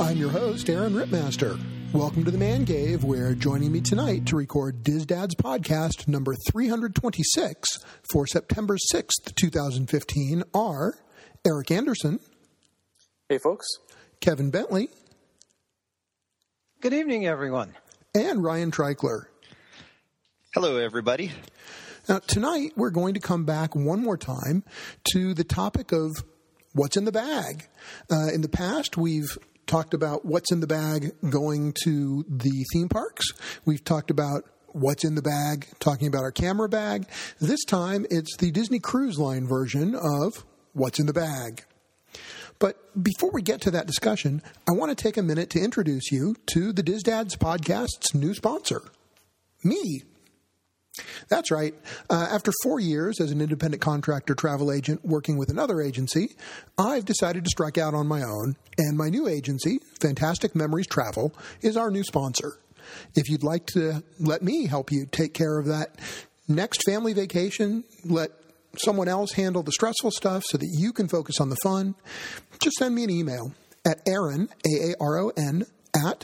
I'm your host, Aaron Ripmaster. Welcome to the Man Cave, where joining me tonight to record Diz Dad's podcast number 326 for September 6th, 2015 are Eric Anderson. Hey, folks. Kevin Bentley. Good evening, everyone. And Ryan Treichler. Hello, everybody. Now, tonight we're going to come back one more time to the topic of what's in the bag. In the past, we've talked about what's in the bag going to the theme parks. We've talked about what's in the bag, talking about our camera bag. This time, it's the Disney Cruise Line version of what's in the bag. But before we get to that discussion, I want to take a minute to introduce you to the Diz Dad's podcast's new sponsor, me. That's right. After 4 years as an independent contractor travel agent working with another agency, I've decided to strike out on my own, and my new agency, Fantastic Memories Travel, is our new sponsor. If you'd like to let me help you take care of that next family vacation, let someone else handle the stressful stuff so that you can focus on the fun, just send me an email at Aaron, A-A-R-O-N, at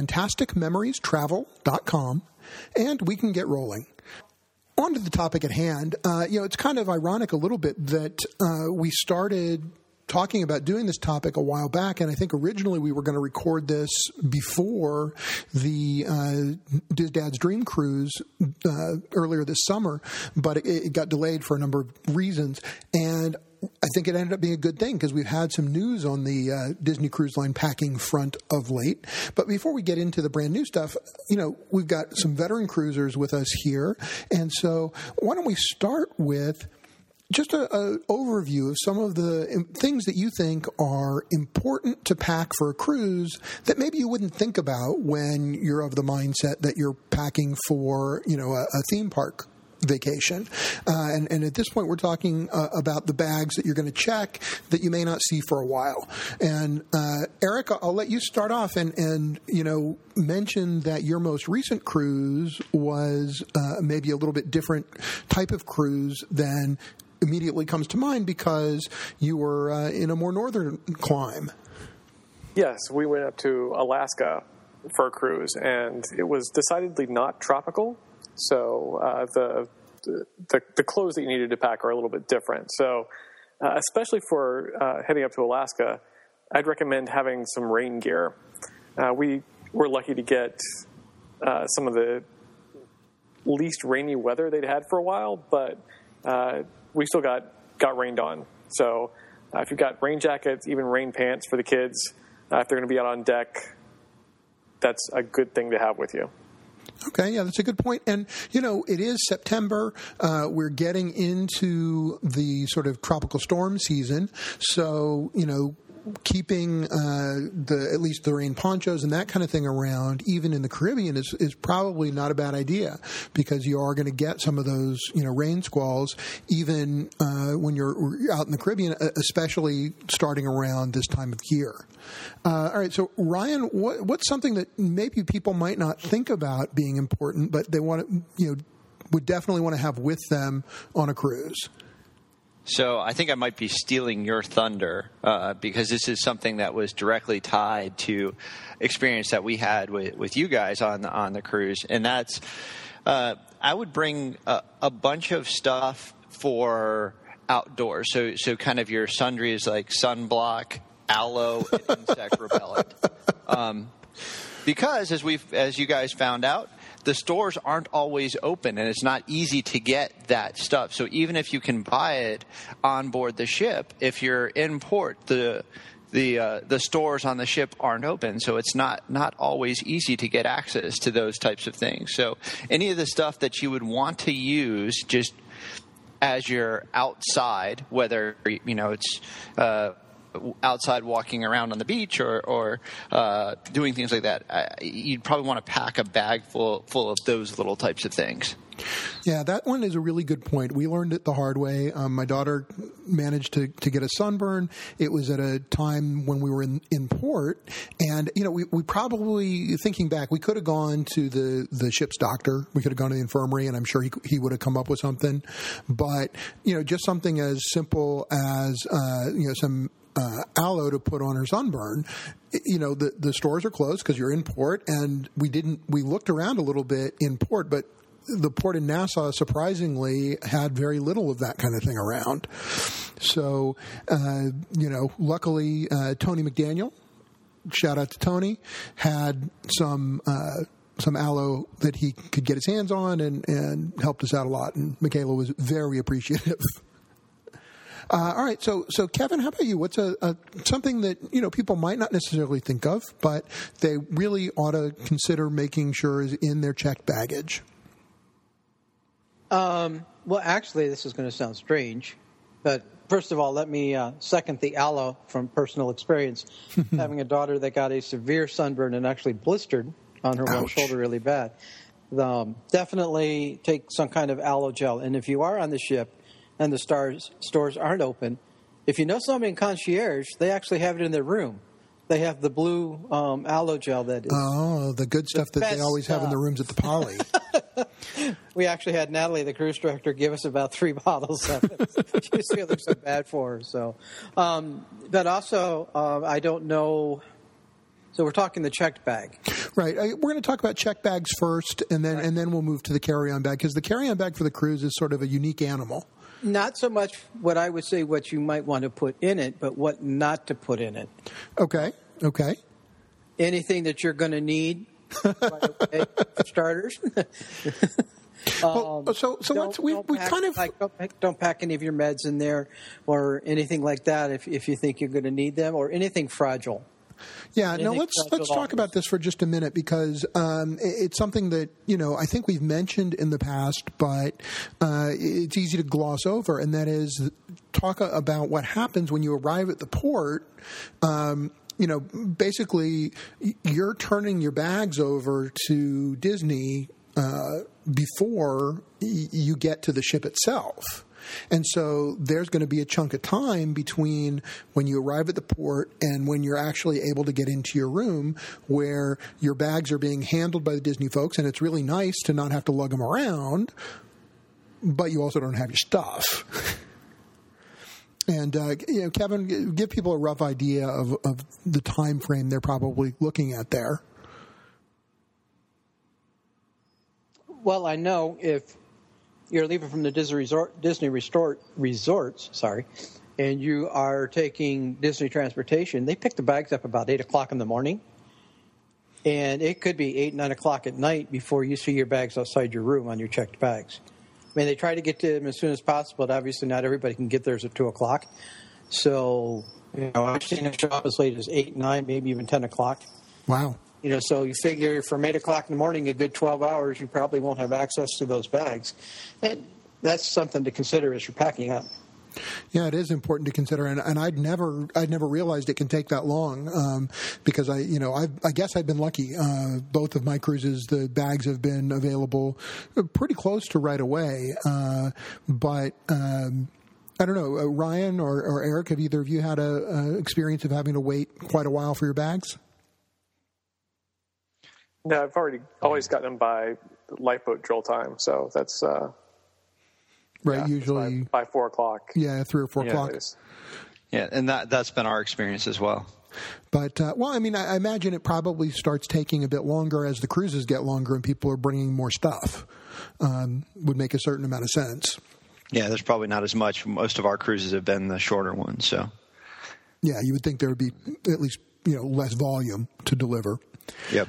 fantasticmemoriestravel.com, and we can get rolling. On to the topic at hand. It's kind of ironic a little bit that we started talking about doing this topic a while back, and I think originally we were going to record this before the Diz Dad's Dream Cruise earlier this summer, but it got delayed for a number of reasons, and I think it ended up being a good thing because we've had some news on the Disney Cruise Line packing front of late. But before we get into the brand new stuff, we've got some veteran cruisers with us here. And so why don't we start with just an overview of some of the things that you think are important to pack for a cruise that maybe you wouldn't think about when you're of the mindset that you're packing for, a theme park vacation. And at this point, we're talking about the bags that you're going to check that you may not see for a while. And Eric, I'll let you start off and mention that your most recent cruise was maybe a little bit different type of cruise than immediately comes to mind because you were in a more northern clime. Yes, we went up to Alaska for a cruise, and it was decidedly not tropical. So the clothes that you needed to pack are a little bit different. So especially for heading up to Alaska, I'd recommend having some rain gear. We were lucky to get some of the least rainy weather they'd had for a while, but we still got rained on. So if you've got rain jackets, even rain pants for the kids, if they're going to be out on deck, that's a good thing to have with you. Okay, yeah, that's a good point. And, it is September. We're getting into the sort of tropical storm season. So, keeping at least the rain ponchos and that kind of thing around, even in the Caribbean, is probably not a bad idea because you are going to get some of those, rain squalls, even when you're out in the Caribbean, especially starting around this time of year. All right, so Ryan, what's something that maybe people might not think about being important, but they want to, would definitely want to have with them on a cruise? So I think I might be stealing your thunder because this is something that was directly tied to experience that we had with you guys on the cruise, and that's I would bring a bunch of stuff for outdoors. So kind of your sundries like sunblock, aloe, and insect repellent. Because as you guys found out, the stores aren't always open, and it's not easy to get that stuff. So even if you can buy it on board the ship, if you're in port, the stores on the ship aren't open, so it's not always easy to get access to those types of things. So any of the stuff that you would want to use just as you're outside, whether it's outside walking around on the beach or doing things like that, you'd probably want to pack a bag full of those little types of things. Yeah, that one is a really good point. We learned it the hard way. My daughter managed to get a sunburn. It was at a time when we were in port. And, we probably, thinking back, we could have gone to the ship's doctor. We could have gone to the infirmary, and I'm sure he would have come up with something. But, just something as simple as, some aloe to put on her sunburn. The stores are closed because you're in port, and we looked around a little bit in port, but the port in Nassau surprisingly had very little of that kind of thing around. So, luckily, Tony McDaniel, shout out to Tony, had some aloe that he could get his hands on and helped us out a lot. And Michaela was very appreciative. All right, so Kevin, how about you? What's something that people might not necessarily think of, but they really ought to consider making sure is in their checked baggage? Well, actually, this is going to sound strange, but first of all, let me second the aloe from personal experience. Having a daughter that got a severe sunburn and actually blistered on her one shoulder really bad. Definitely take some kind of aloe gel. And if you are on the ship and the stores aren't open, if you know somebody in concierge, they actually have it in their room. They have the blue aloe gel that is... Oh, the good stuff that they always have in the rooms at the Poly. We actually had Natalie, the cruise director, give us about 3 bottles of it. She was feeling so bad for her. So, but also, I don't know... So we're talking the checked bag. Right. We're going to talk about checked bags first, and then we'll move to the carry-on bag, because the carry-on bag for the cruise is sort of a unique animal. Not so much what I would say what you might want to put in it, but what not to put in it. Okay. Anything that you're going to need, by the way, for starters. Don't pack any of your meds in there or anything like that if you think you're going to need them, or anything fragile. Yeah, no, let's talk about this for just a minute, because it's something that, I think we've mentioned in the past, but it's easy to gloss over, and that is talk about what happens when you arrive at the port. Basically, you're turning your bags over to Disney before you get to the ship itself. And so there's going to be a chunk of time between when you arrive at the port and when you're actually able to get into your room, where your bags are being handled by the Disney folks, and it's really nice to not have to lug them around, but you also don't have your stuff. And, Kevin, give people a rough idea of the time frame they're probably looking at there. Well, I know if you're leaving from the Disney resorts, and you are taking Disney transportation, they pick the bags up about 8 o'clock in the morning. And it could be 8, 9 o'clock at night before you see your bags outside your room on your checked bags. I mean, they try to get to them as soon as possible, but obviously not everybody can get theirs at 2 o'clock. So, I've seen it show up as late as 8, 9, maybe even 10 o'clock. Wow. So you figure from 8 o'clock in the morning, a good 12 hours, you probably won't have access to those bags. And that's something to consider as you're packing up. Yeah, it is important to consider, and I'd never realized it can take that long, because I guess I've been lucky. Both of my cruises, the bags have been available pretty close to right away. But I don't know, Ryan or Eric, have either of you had a experience of having to wait quite a while for your bags? No, I've always gotten them by lifeboat drill time, so that's right. Usually by 4 o'clock. Yeah, 3 or 4 o'clock. Yeah, and that's been our experience as well. But I imagine it probably starts taking a bit longer as the cruises get longer and people are bringing more stuff. Would make a certain amount of sense. Yeah, there's probably not as much. Most of our cruises have been the shorter ones, so. Yeah, you would think there would be at least less volume to deliver. Yep.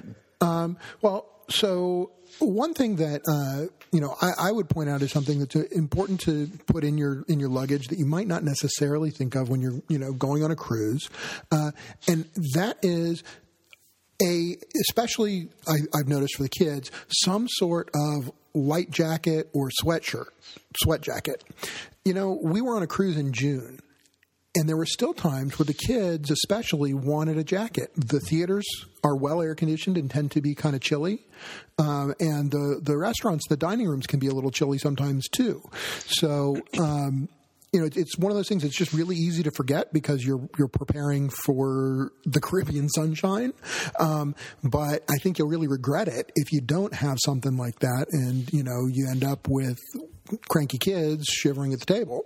So one thing that I would point out is something that's important to put in your luggage that you might not necessarily think of when you're going on a cruise, and that is especially I've noticed for the kids, some sort of light jacket or sweat jacket. We were on a cruise in June. And there were still times where the kids especially wanted a jacket. The theaters are well air-conditioned and tend to be kind of chilly. And the restaurants, the dining rooms can be a little chilly sometimes too. So, it's one of those things that's just really easy to forget because you're preparing for the Caribbean sunshine. But I think you'll really regret it if you don't have something like that and, you end up with cranky kids shivering at the table.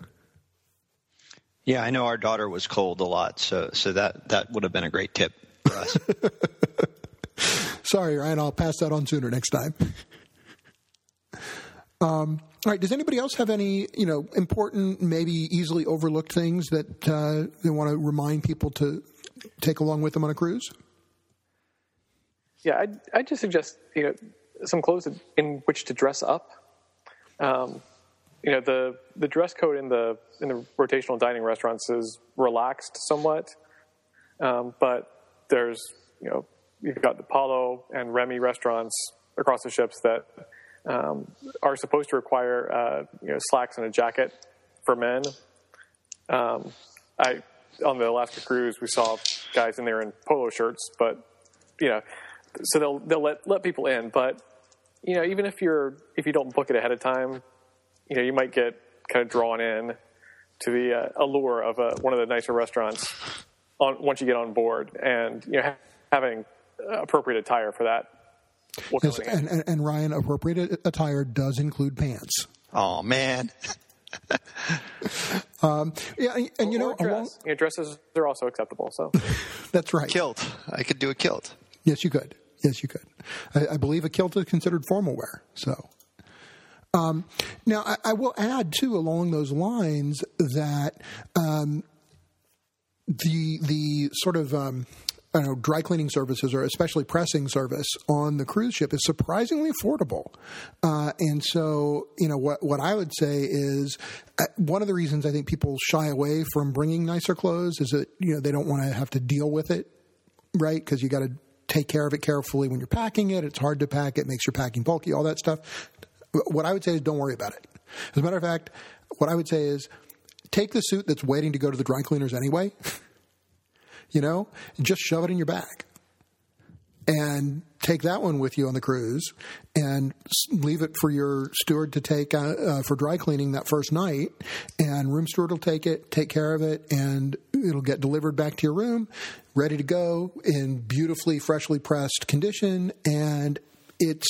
Yeah, I know our daughter was cold a lot, so that would have been a great tip for us. Sorry, Ryan, I'll pass that on sooner next time. All right, does anybody else have any, important, maybe easily overlooked things that they want to remind people to take along with them on a cruise? Yeah, I just suggest, some clothes in which to dress up. The dress code in the rotational dining restaurants is relaxed somewhat, but there's you've got the Apollo and Remy restaurants across the ships that are supposed to require slacks and a jacket for men. On the Alaska cruise, we saw guys in there in polo shirts, but so they'll let people in, but even if you don't book it ahead of time. You might get kind of drawn in to the allure of one of the nicer restaurants once you get on board, and having appropriate attire for that. Yes, and Ryan, appropriate attire does include pants. Oh man. Dresses are also acceptable. So that's right. Kilt. I could do a kilt. Yes, you could. I believe a kilt is considered formal wear. So. Now, I will add, too, along those lines that the sort of dry cleaning services, or especially pressing service on the cruise ship, is surprisingly affordable. And so, what I would say is one of the reasons I think people shy away from bringing nicer clothes is that, they don't want to have to deal with it, right? Because you got to take care of it carefully when you're packing it. It's hard to pack. It makes your packing bulky, all that stuff. What I would say is don't worry about it. As a matter of fact, what I would say is take the suit that's waiting to go to the dry cleaners anyway, and just shove it in your bag. And take that one with you on the cruise and leave it for your steward to take for dry cleaning that first night. And room steward will take it, take care of it, and it'll get delivered back to your room, ready to go in beautifully, freshly pressed condition. And it's...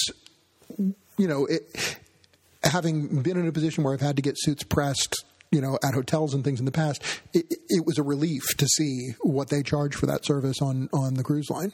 having been in a position where I've had to get suits pressed, at hotels and things in the past, it was a relief to see what they charge for that service on the cruise line.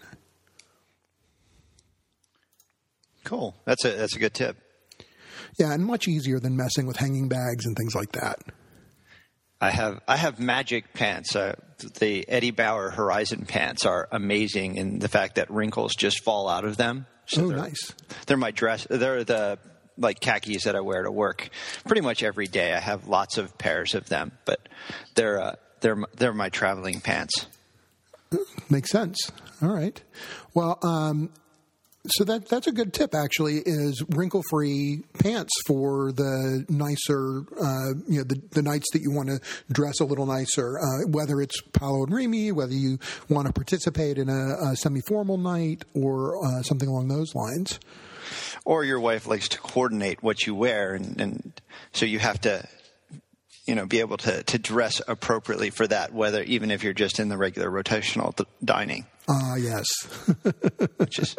Cool. That's a good tip. Yeah, and much easier than messing with hanging bags and things like that. I have magic pants. The Eddie Bauer Horizon pants are amazing in the fact that wrinkles just fall out of them. So nice. They're my dress. They're the khakis that I wear to work pretty much every day. I have lots of pairs of them, but they're my traveling pants. Makes sense. All right. Well, so that's a good tip, actually, is wrinkle-free pants for the nicer, the nights that you want to dress a little nicer, whether it's Apollo and Remy, whether you want to participate in a semi-formal night or something along those lines. Or your wife likes to coordinate what you wear, and so you have to, be able to dress appropriately for that, even if you're just in the regular rotational dining. Yes. Just,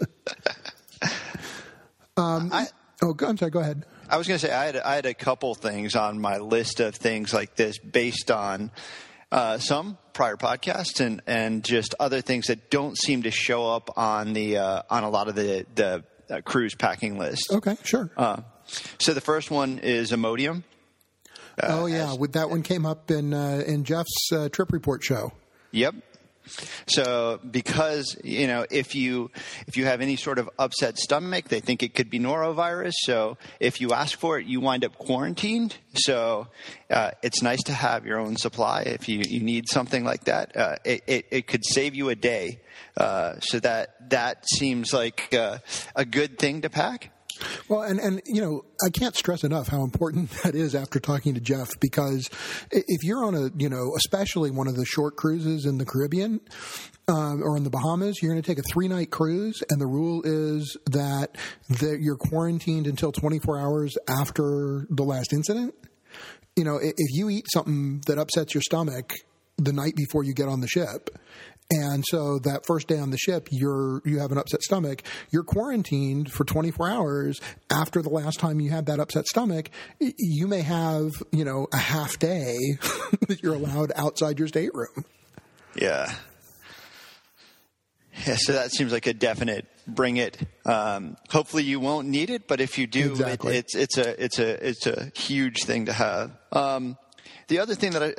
I'm sorry, go ahead. I was going to say I had a couple things on my list of things like this based on some prior podcasts and just other things that don't seem to show up on a lot of the cruise packing list. Okay, sure. So the first one is Imodium. That one came up in Jeff's trip report show. Yep. So because, if you have any sort of upset stomach, they think it could be norovirus. So if you ask for it, you wind up quarantined. So it's nice to have your own supply if you need something like that. It could save you a day. So that seems like a good thing to pack. Well, and I can't stress enough how important that is after talking to Jeff, because if you're on especially one of the short cruises in the Caribbean or in the Bahamas, you're going to take a 3-night cruise, and the rule is that you're quarantined until 24 hours after the last incident. If you eat something that upsets your stomach the night before you get on the ship, and so that first day on the ship, you have an upset stomach, you're quarantined for 24 hours after the last time you had that upset stomach. You may have, a half day that you're allowed outside your stateroom. Yeah. Yeah, so that seems like a definite bring it. Hopefully you won't need it, but if you do, exactly. it's a huge thing to have. The other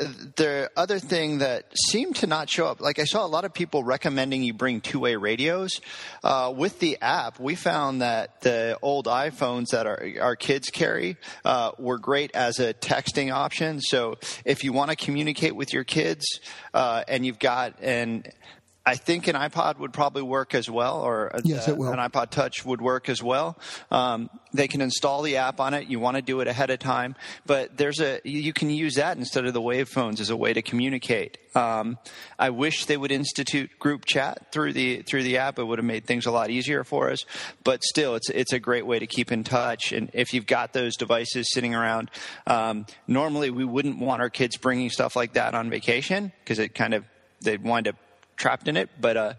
thing that seemed to not show up, like I saw a lot of people recommending you bring two-way radios. With the app, we found that the old iPhones that our kids carry were great as a texting option. So if you want to communicate with your kids and you've got I think an iPod would probably work as well, or yes, it will. An iPod Touch would work as well. They can install the app on it. You want to do it ahead of time, but you can use that instead of the Wave phones as a way to communicate. I wish they would institute group chat through the app. It would have made things a lot easier for us. But still, it's a great way to keep in touch. And if you've got those devices sitting around, normally we wouldn't want our kids bringing stuff like that on vacation because they'd wind up trapped in it, but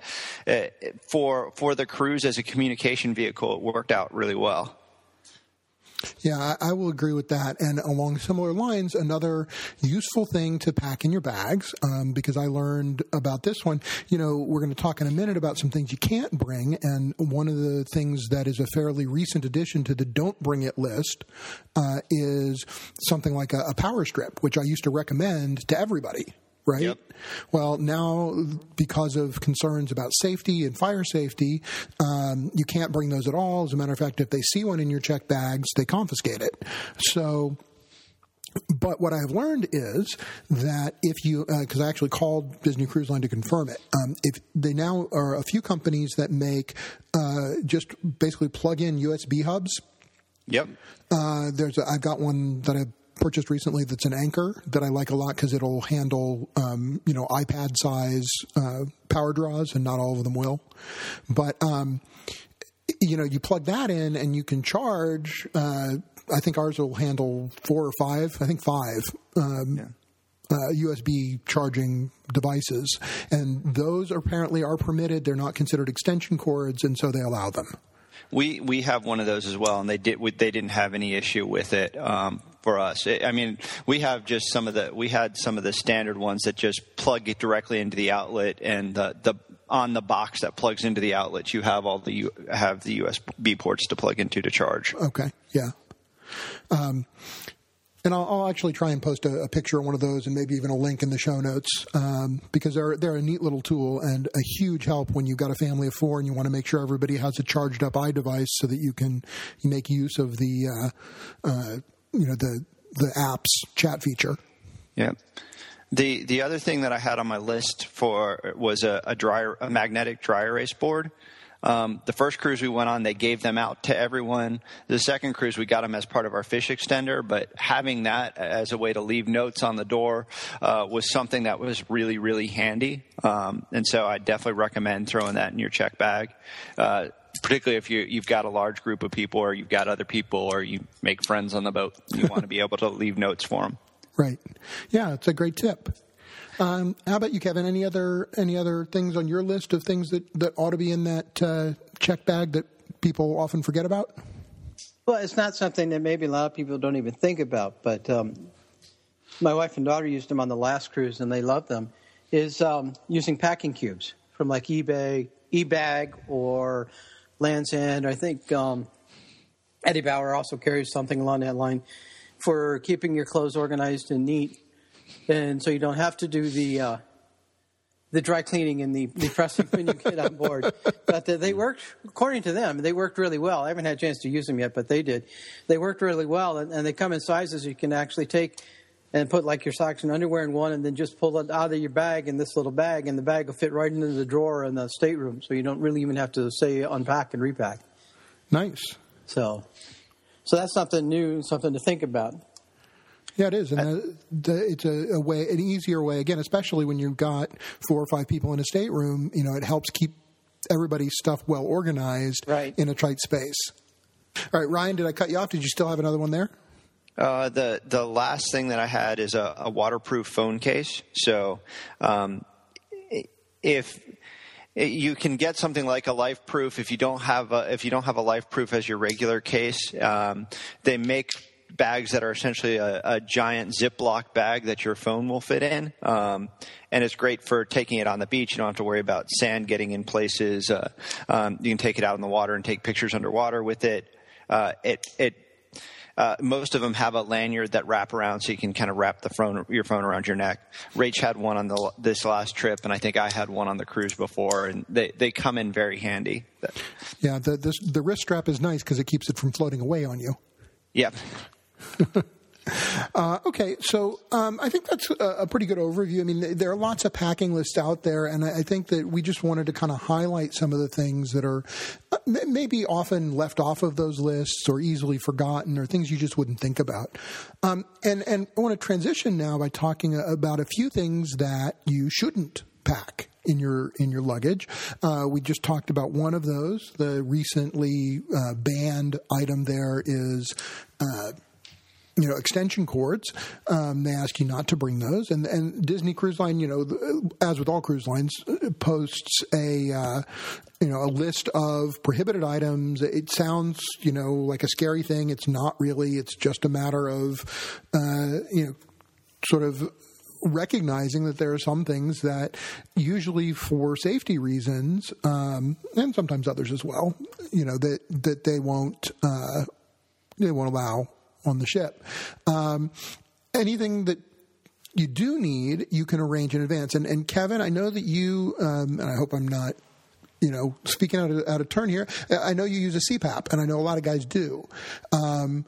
for the cruise as a communication vehicle, it worked out really well. Yeah, I will agree with that. And along similar lines, another useful thing to pack in your bags, because I learned about this one. We're going to talk in a minute about some things you can't bring, and one of the things that is a fairly recent addition to the don't bring it list is something like a power strip, which I used to recommend to everybody. Right? Yep. Well, now, because of concerns about safety and fire safety, you can't bring those at all. As a matter of fact, if they see one in your checked bags, they confiscate it. So, but what I've learned is that if you, because I actually called Disney Cruise Line to confirm it, if they now are a few companies that make just basically plug-in USB hubs. Yep. I've got one that I've purchased recently that's an Anchor that I like a lot because it'll handle iPad size power draws, and not all of them will. But you plug that in and you can charge. I think ours will handle 4 or 5. I think 5. USB charging devices, and those apparently are permitted. They're not considered extension cords, and so they allow them. We have one of those as well, and they didn't have any issue with it for us. We have just some of the standard ones that just plug it directly into the outlet, and the on the box that plugs into the outlet, you have the USB ports to plug into to charge. Okay, yeah. And I'll actually try and post a picture of one of those, and maybe even a link in the show notes, because they're a neat little tool and a huge help when you've got a family of 4 and you want to make sure everybody has a charged up iDevice so that you make use of the app's chat feature. Yeah. The other thing that I had on my list was a magnetic dry erase board. The first cruise we went on, they gave them out to everyone. The second cruise, we got them as part of our fish extender, but having that as a way to leave notes on the door was something that was really, really handy. And so I definitely recommend throwing that in your check bag, particularly if you've got a large group of people, or you've got other people, or you make friends on the boat. You want to be able to leave notes for them. Right. Yeah, it's a great tip. How about you, Kevin? Any other things on your list of things that ought to be in that check bag that people often forget about? Well, it's not something that maybe a lot of people don't even think about, but my wife and daughter used them on the last cruise, and they loved them, is using packing cubes from like eBay, eBag, or Land's End. I think Eddie Bauer also carries something along that line for keeping your clothes organized and neat. And so you don't have to do the dry cleaning and the pressing when you get on board. But they worked, according to them, they worked really well. I haven't had a chance to use them yet, but they did. They worked really well, and they come in sizes you can actually take and put like your socks and underwear in one, and then just pull it out of your bag in this little bag, and the bag will fit right into the drawer in the stateroom, so you don't really even have to, say, unpack and repack. Nice. So, So that's something new, something to think about. Yeah, it is, and it's a way, an easier way. Again, especially when you've got 4 or 5 people in a stateroom, it helps keep everybody's stuff well organized in a tight space. All right, Ryan, did I cut you off? Did you still have another one there? The last thing that I had is a waterproof phone case. So if you can get something like a LifeProof, if you don't have a LifeProof as your regular case, they make bags that are essentially a giant Ziploc bag that your phone will fit in. And it's great for taking it on the beach. You don't have to worry about sand getting in places. You can take it out in the water and take pictures underwater with it. Most of them have a lanyard that wrap around, so you can kind of wrap your phone around your neck. Rach had one on this last trip, and I think I had one on the cruise before, and they come in very handy. Yeah, the wrist strap is nice because it keeps it from floating away on you. Yep. Okay, so I think that's a pretty good overview. I mean, there are lots of packing lists out there, and I think that we just wanted to kind of highlight some of the things that are maybe often left off of those lists or easily forgotten or things you just wouldn't think about. And I want to transition now by talking about a few things that you shouldn't pack in your luggage. We just talked about one of those. The recently banned item there is extension cords. They ask you not to bring those. And Disney Cruise Line, as with all cruise lines, posts a list of prohibited items. It sounds, like a scary thing. It's not really. It's just a matter of, sort of recognizing that there are some things that usually for safety reasons, and sometimes others as well, that they won't allow on the ship. Anything that you do need, you can arrange in advance. And Kevin, I know that you, and I hope I'm not, speaking out of turn here, I know you use a CPAP, and I know a lot of guys do. And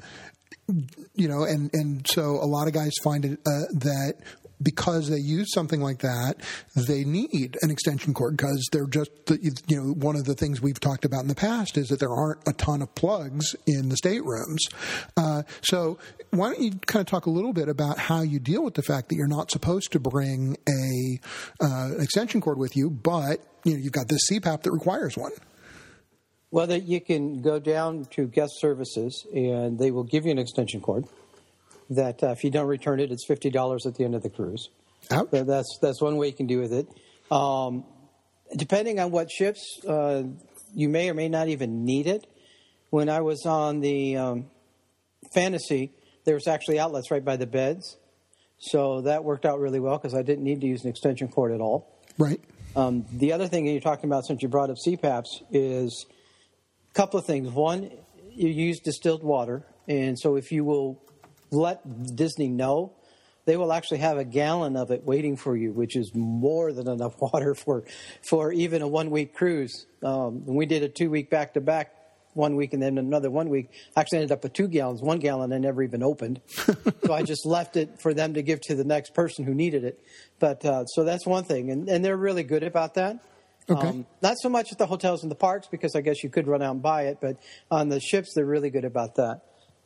so a lot of guys find it that because they use something like that, they need an extension cord because they're just, one of the things we've talked about in the past is that there aren't a ton of plugs in the staterooms. So why don't you kind of talk a little bit about how you deal with the fact that you're not supposed to bring an extension cord with you, but you've got this CPAP that requires one. Well, you can go down to guest services, and they will give you an extension cord. That if you don't return it, it's $50 at the end of the cruise. Ouch. So that's one way you can do with it. Depending on what ships, you may or may not even need it. When I was on the Fantasy, there was actually outlets right by the beds. So that worked out really well because I didn't need to use an extension cord at all. Right. The other thing that you're talking about, since you brought up CPAPs, is a couple of things. One, you use distilled water. And so if you will let Disney know, they will actually have a gallon of it waiting for you, which is more than enough water for even a 1-week cruise. We did a 2-week back-to-back, 1 week and then another 1 week. Actually ended up with 2 gallons. 1 gallon I never even opened. So I just left it for them to give to the next person who needed it. But so that's one thing. And they're really good about that. Okay. Not so much at the hotels and the parks because I guess you could run out and buy it. But on the ships, they're really good about that.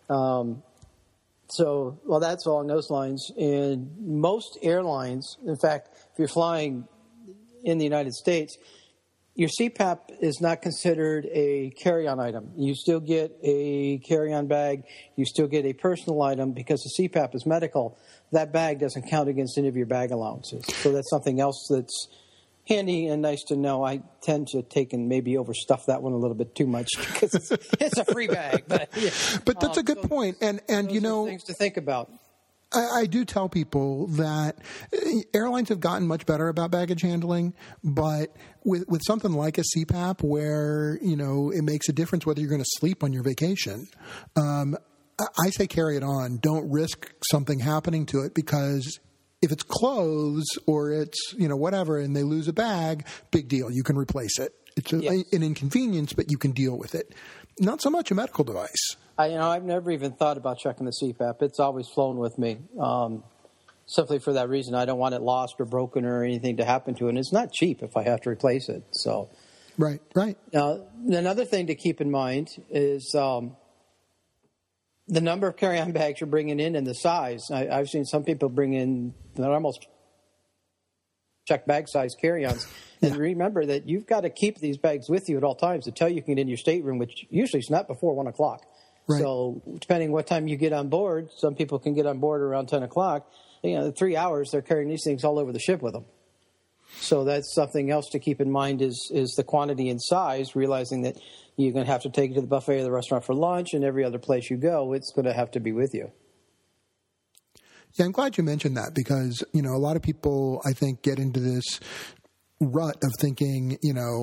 So, that's along those lines. And most airlines, in fact, if you're flying in the United States, your CPAP is not considered a carry-on item. You still get a carry-on bag. You still get a personal item because the CPAP is medical. That bag doesn't count against any of your bag allowances. So that's something else that's handy and nice to know. I tend to take and maybe overstuff that one a little bit too much because it's a free bag. But that's a good point. And things to think about. I do tell people that airlines have gotten much better about baggage handling, but with something like a CPAP where, it makes a difference whether you're going to sleep on your vacation, I say carry it on. Don't risk something happening to it because if it's clothes or it's, whatever, and they lose a bag, big deal. You can replace it. It's an inconvenience, but you can deal with it. Not so much a medical device. I've never even thought about checking the CPAP. It's always flown with me. Simply for that reason, I don't want it lost or broken or anything to happen to it. And it's not cheap if I have to replace it. So, right. Now, another thing to keep in mind is the number of carry-on bags you're bringing in and the size. I've seen some people bring in almost check bag size carry-ons. And remember that you've got to keep these bags with you at all times until you can get in your stateroom, which usually is not before 1 o'clock. Right. So depending what time you get on board, some people can get on board around 10 o'clock. 3 hours, they're carrying these things all over the ship with them. So that's something else to keep in mind is the quantity and size, realizing that you're going to have to take it to the buffet or the restaurant for lunch, and every other place you go, it's going to have to be with you. Yeah, I'm glad you mentioned that because, a lot of people, I think, get into this rut of thinking,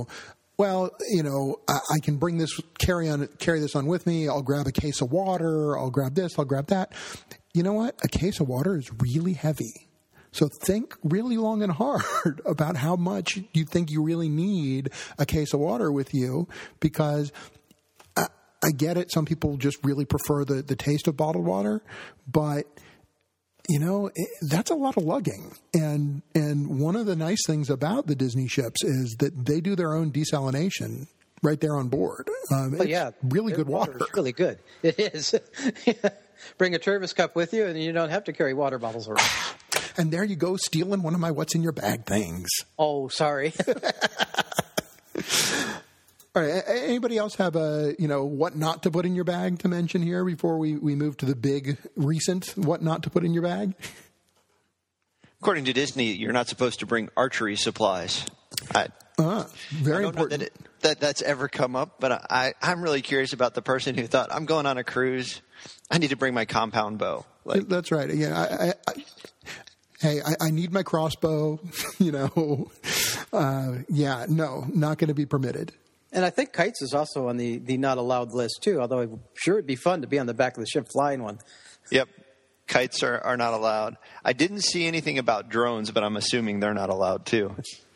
I can bring this, carry this on with me. I'll grab a case of water. I'll grab this. I'll grab that. You know what? A case of water is really heavy. So think really long and hard about how much you think you really need a case of water with you, because I get it. Some people just really prefer the taste of bottled water, but that's a lot of lugging. And one of the nice things about the Disney ships is that they do their own desalination right there on board. It's really good water. It's really good. It is. Bring a Tervis cup with you, and you don't have to carry water bottles around. And there you go, stealing one of my what's in your bag things. Oh, sorry. All right. Anybody else have a, what not to put in your bag to mention here before we move to the big recent what not to put in your bag? According to Disney, you're not supposed to bring archery supplies. Very important. Know that's ever come up, but I'm really curious about the person who thought, I'm going on a cruise. I need to bring my compound bow. That's right. Yeah, I need my crossbow, no, not going to be permitted. And I think kites is also on the not allowed list too, although I'm sure it'd be fun to be on the back of the ship flying one. Yep. Kites are not allowed. I didn't see anything about drones, but I'm assuming they're not allowed too.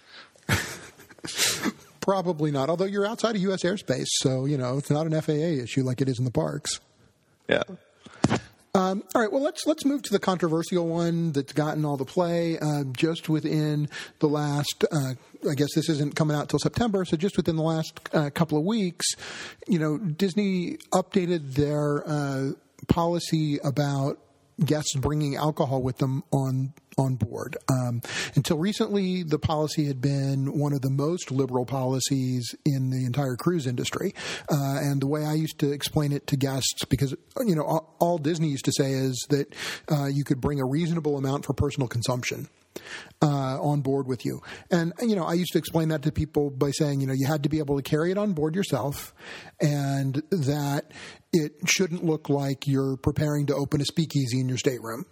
Probably not, although you're outside of U.S. airspace, so, it's not an FAA issue like it is in the parks. Yeah. All right, well, let's move to the controversial one that's gotten all the play just within the last, I guess this isn't coming out till September, so just within the last couple of weeks, Disney updated their policy about guests bringing alcohol with them on board. Until recently, the policy had been one of the most liberal policies in the entire cruise industry. And the way I used to explain it to guests, because, all Disney used to say is that you could bring a reasonable amount for personal consumption on board with you. And, I used to explain that to people by saying, you had to be able to carry it on board yourself, and that it shouldn't look like you're preparing to open a speakeasy in your stateroom.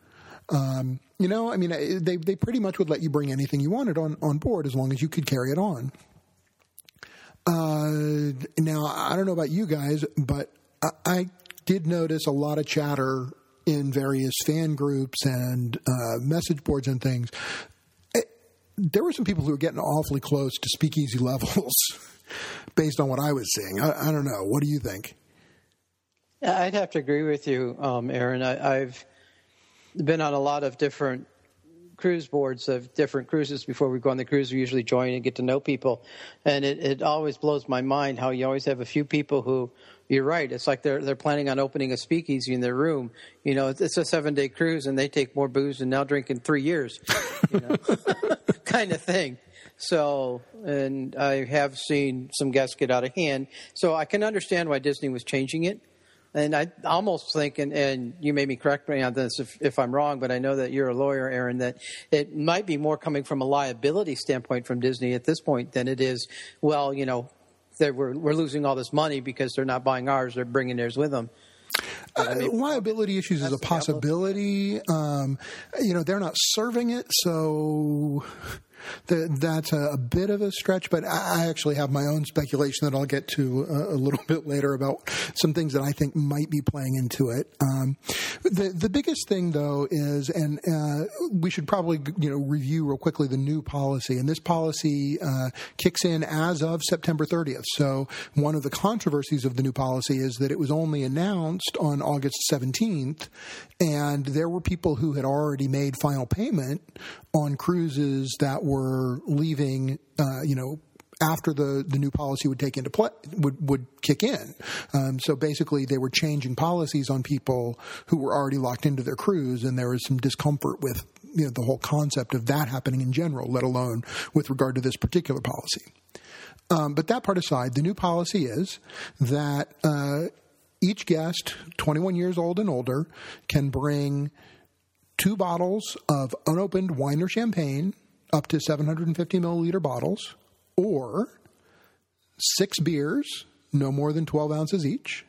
They pretty much would let you bring anything you wanted on board as long as you could carry it on. Now, I don't know about you guys, but I did notice a lot of chatter in various fan groups and message boards and things. There were some people who were getting awfully close to speakeasy levels based on what I was seeing. I don't know. What do you think? I'd have to agree with you, Aaron. I've been on a lot of different cruise boards of different cruises. Before we go on the cruise, we usually join and get to know people. And it always blows my mind how you always have a few people who, you're right, it's like they're planning on opening a speakeasy in their room. It's a 7-day cruise, and they take more booze than now drink in 3 years, kind of thing. So, and I have seen some guests get out of hand. So I can understand why Disney was changing it. And I almost think, and you may be correct me on this if I'm wrong, but I know that you're a lawyer, Aaron, that it might be more coming from a liability standpoint from Disney at this point than it is, we're losing all this money because they're not buying ours, they're bringing theirs with them. Liability issues is a possibility. They're not serving it, so that's a bit of a stretch, but I actually have my own speculation that I'll get to a little bit later about some things that I think might be playing into it. The biggest thing, though, is, and we should probably review real quickly the new policy, and this policy kicks in as of September 30th. So one of the controversies of the new policy is that it was only announced on August 17th, and there were people who had already made final payment on cruises that were leaving, after the new policy would take into play, would kick in. So basically, they were changing policies on people who were already locked into their cruise, and there was some discomfort with the whole concept of that happening in general, let alone with regard to this particular policy. But that part aside, the new policy is that each guest, 21 years old and older, can bring 2 bottles of unopened wine or champagne, up to 750 milliliter bottles, or 6 beers, no more than 12 ounces each,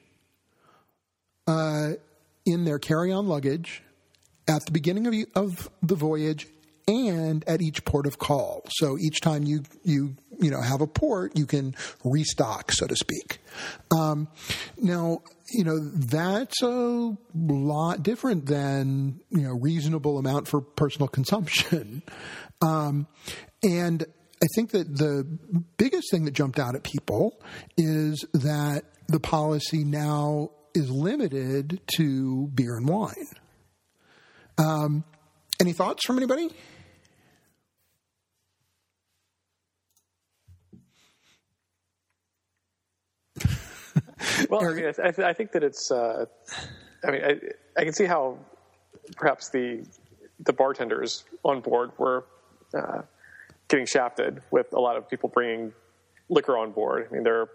in their carry-on luggage at the beginning of the voyage and at each port of call. So each time you have a port, you can restock, so to speak. Now, that's a lot different than, reasonable amount for personal consumption. And I think that the biggest thing that jumped out at people is that the policy now is limited to beer and wine. Any thoughts from anybody? Well, I think that it's. I can see how perhaps the bartenders on board were getting shafted with a lot of people bringing liquor on board. I mean, they're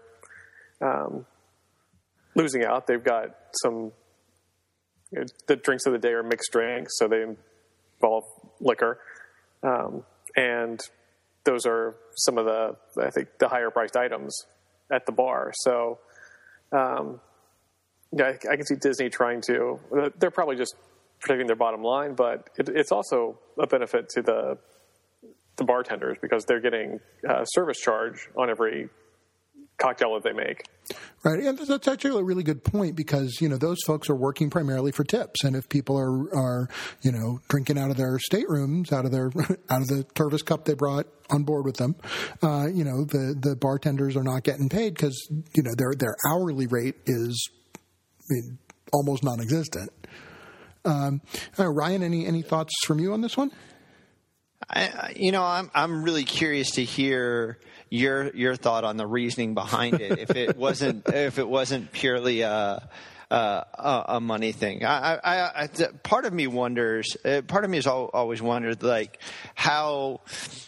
losing out. They've got some. The drinks of the day are mixed drinks, so they involve liquor, and those are some of the higher priced items at the bar. So. I can see Disney trying to. They're probably just protecting their bottom line, but it's also a benefit to the bartenders because they're getting service charge on every cocktail that they make. Right, and that's actually a really good point because those folks are working primarily for tips, and if people are drinking out of their staterooms, out of the service cup they brought on board with them, the bartenders are not getting paid because their hourly rate is almost non-existent. Ryan, any thoughts from you on this one? I'm really curious to hear your thought on the reasoning behind it. If it wasn't purely a money thing, part of me wonders. Part of me has always wondered, like how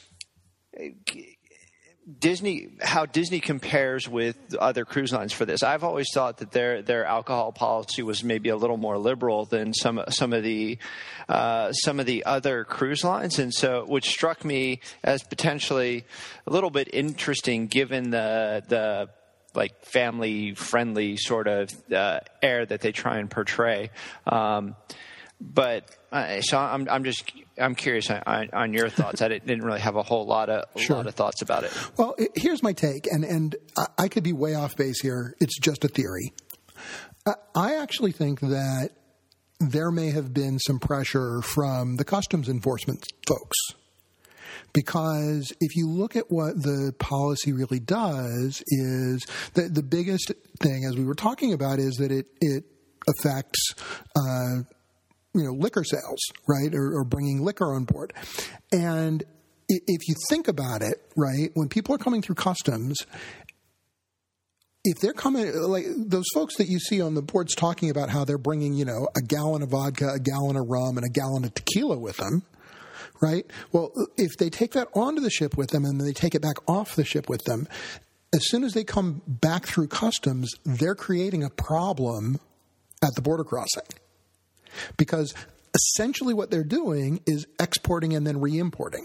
Disney compares with other cruise lines for this. I've always thought that their alcohol policy was maybe a little more liberal than some of the other cruise lines, and so which struck me as potentially a little bit interesting given the like family friendly sort of air that they try and portray. But so I'm curious on your thoughts. I didn't really have a lot of thoughts about it. Well, here's my take, and I could be way off base here. It's just a theory. I actually think that there may have been some pressure from the customs enforcement folks. Because if you look at what the policy really does is the biggest thing, as we were talking about, is that it affects liquor sales, right, or bringing liquor on board. And if you think about it, right, when people are coming through customs, if they're coming, like those folks that you see on the boards talking about how they're bringing, a gallon of vodka, a gallon of rum, and a gallon of tequila with them, right? Well, if they take that onto the ship with them and then they take it back off the ship with them, as soon as they come back through customs, they're creating a problem at the border crossing. Because essentially what they're doing is exporting and then re-importing.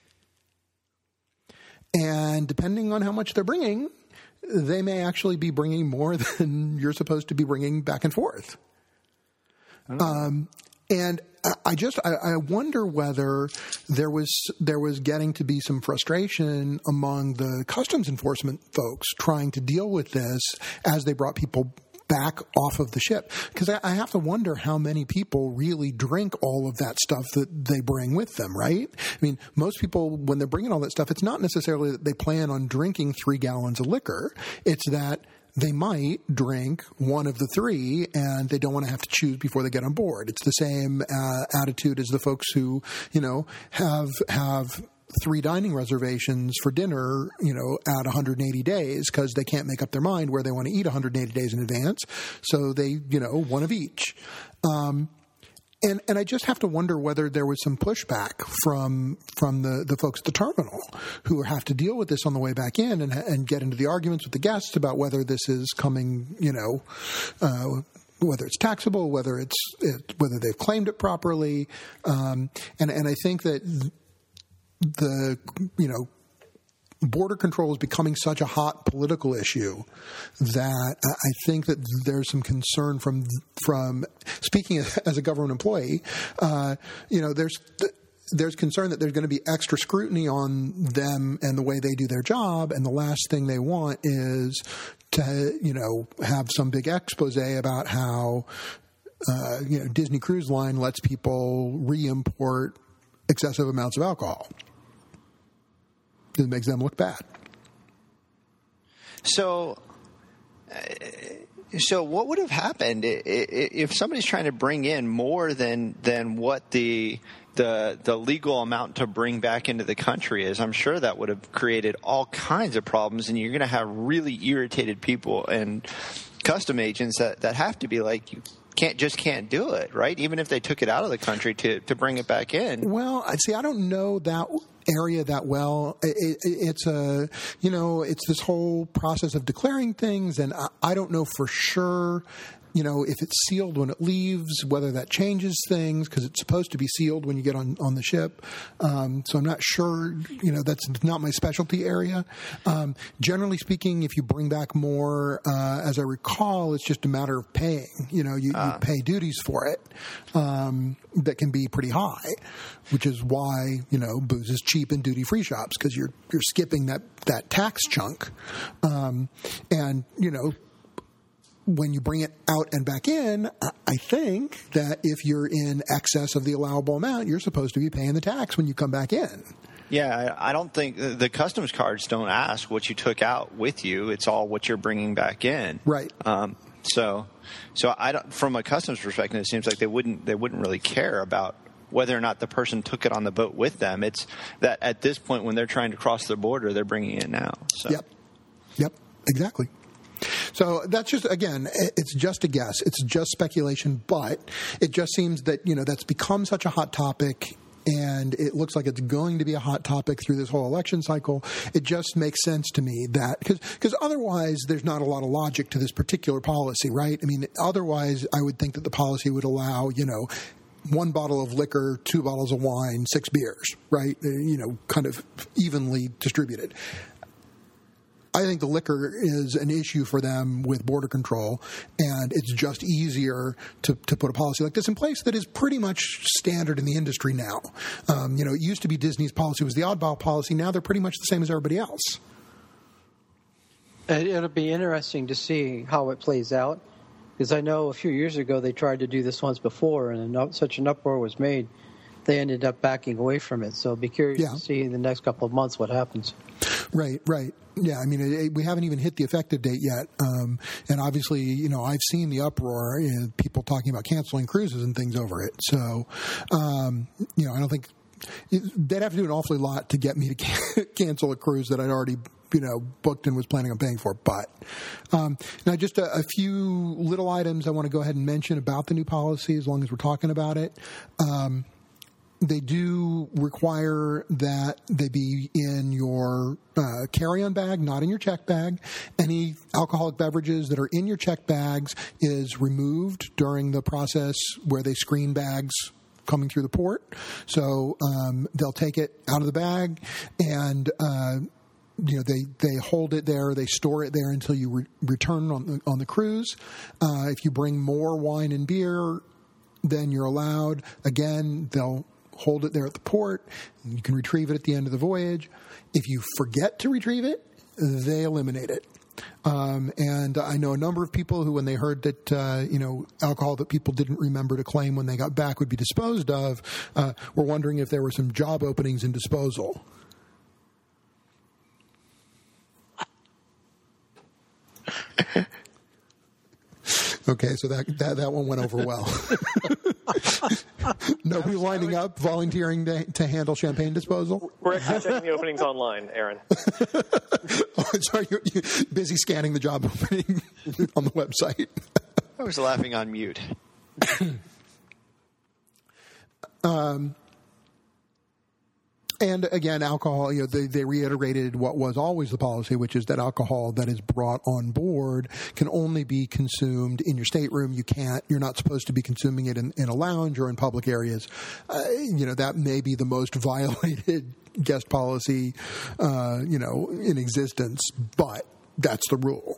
And depending on how much they're bringing, they may actually be bringing more than you're supposed to be bringing back and forth. And I wonder whether there was getting to be some frustration among the customs enforcement folks trying to deal with this as they brought people back off of the ship. Because I have to wonder how many people really drink all of that stuff that they bring with them, right? I mean, most people, when they're bringing all that stuff, it's not necessarily that they plan on drinking 3 gallons of liquor. It's that they might drink one of the 3 and they don't want to have to choose before they get on board. It's the same attitude as the folks who, have 3 dining reservations for dinner, at 180 days because they can't make up their mind where they want to eat 180 days in advance. So they, one of each. And I just have to wonder whether there was some pushback from the folks at the terminal who have to deal with this on the way back in and get into the arguments with the guests about whether this is coming, whether it's taxable, whether they've claimed it properly, and I think that the border control is becoming such a hot political issue that I think that there's some concern from speaking as a government employee, there's concern that there's going to be extra scrutiny on them and the way they do their job, and the last thing they want is to have some big expose about how Disney Cruise Line lets people re-import excessive amounts of alcohol. It makes them look bad. So what would have happened if somebody's trying to bring in more than what the legal amount to bring back into the country is? I'm sure that would have created all kinds of problems, and you're going to have really irritated people and custom agents that have to be like, you can't do it, right? Even if they took it out of the country to bring it back in. Well, see, I don't know that area that well. It's this whole process of declaring things, and I don't know for sure if it's sealed when it leaves, whether that changes things, because it's supposed to be sealed when you get on the ship. So I'm not sure, that's not my specialty area. Generally speaking, if you bring back more, as I recall, it's just a matter of paying. You pay duties for it that can be pretty high, which is why, booze is cheap in duty-free shops, because you're skipping that tax chunk. When you bring it out and back in, I think that if you're in excess of the allowable amount, you're supposed to be paying the tax when you come back in. Yeah, I don't think the customs cards don't ask what you took out with you. It's all what you're bringing back in. Right. So I don't, from a customs perspective, it seems like they wouldn't really care about whether or not the person took it on the boat with them. It's that at this point, when they're trying to cross the border, they're bringing it now. So. Yep, exactly. So that's just, again, it's just a guess. It's just speculation, but it just seems that, that's become such a hot topic, and it looks like it's going to be a hot topic through this whole election cycle. It just makes sense to me that, because otherwise there's not a lot of logic to this particular policy, right? I mean, otherwise I would think that the policy would allow, 1 bottle of liquor, 2 bottles of wine, 6 beers, right? Kind of evenly distributed. I think the liquor is an issue for them with border control, and it's just easier to put a policy like this in place that is pretty much standard in the industry now. It used to be Disney's policy was the oddball policy. Now they're pretty much the same as everybody else. It'll be interesting to see how it plays out, because I know a few years ago they tried to do this once before, and such an uproar was made, they ended up backing away from it. So I'll be curious to see in the next couple of months what happens. Right. Yeah, I mean, we haven't even hit the effective date yet. And obviously, I've seen the uproar, people talking about canceling cruises and things over it. So, I don't think they'd have to do an awfully lot to get me to cancel a cruise that I'd already, booked and was planning on paying for. But now just a few little items I want to go ahead and mention about the new policy as long as we're talking about it. They do require that they be in your carry-on bag, not in your check bag. Any alcoholic beverages that are in your check bags is removed during the process where they screen bags coming through the port. So they'll take it out of the bag and they hold it there, they store it there until you return on the cruise. If you bring more wine and beer than you're allowed, again, they'll hold it there at the port. You can retrieve it at the end of the voyage. If you forget to retrieve it, they eliminate it. And I know a number of people who, when they heard that, alcohol that people didn't remember to claim when they got back would be disposed of, were wondering if there were some job openings in disposal. Okay, so that one went over well. Nobody lining up, volunteering to handle champagne disposal? We're actually checking the openings online, Aaron. Sorry, you're busy scanning the job opening on the website. I was laughing on mute. And again, alcohol, they reiterated what was always the policy, which is that alcohol that is brought on board can only be consumed in your stateroom. You're not supposed to be consuming it in a lounge or in public areas. That may be the most violated guest policy, in existence, but that's the rule.